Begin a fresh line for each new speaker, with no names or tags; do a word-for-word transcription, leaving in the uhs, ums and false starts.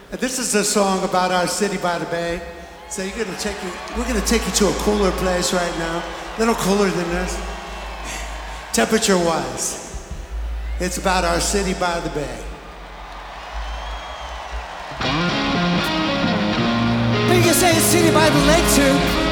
And this is a song about our city by the bay. So you're gonna take you, we're gonna take you to a cooler place right now, a little cooler than this, temperature-wise. It's about our city by the bay.
But you can say it's city by the lake too.